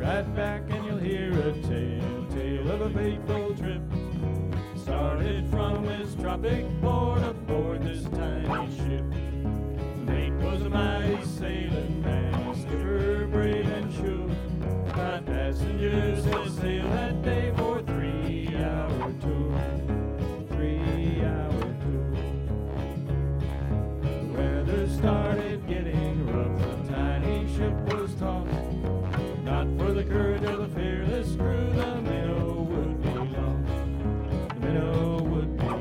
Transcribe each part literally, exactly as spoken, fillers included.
right back and you'll hear a tale, tale of a fateful trip. Started from this tropic port aboard this tiny ship. The mate was a mighty sailing man, skipper brave and sure. Five passengers set sail that day for a three-hour tour, three-hour tour. The weather started getting rough, the tiny ship was tossed. Not for the courage of the fearless crew, the minnow would be lost, the minnow would be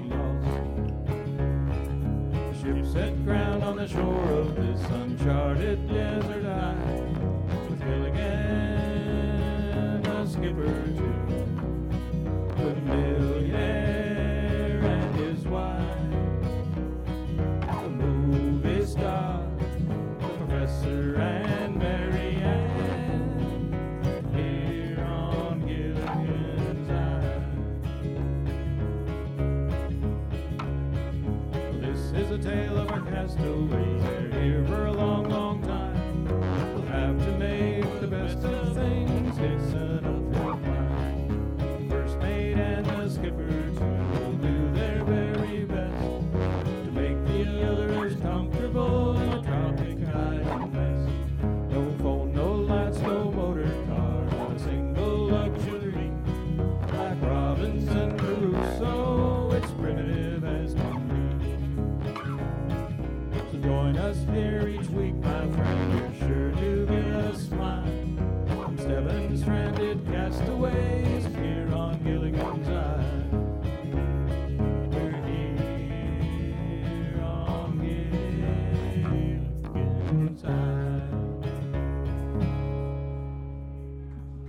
lost. The ship set ground on the shore of this uncharted desert isle, with Gilligan, a skipper too, with a millionaire and his wife, the movie star, the professor and Mary Ann, here on Gilligan's Island. This is a tale of our castaways. They're here for a long, long time. We'll have to make the best of things. It's an uphill climb. First mate and the skipper too will do their very best to make the others comfortable in a tropic island mess. No phone, no lights, no motor car, not a single luxury. Like Robinson Crusoe, it's primitive as can be. So join us here each week, my friend, you're sure to get a smile from Stebbins Strand.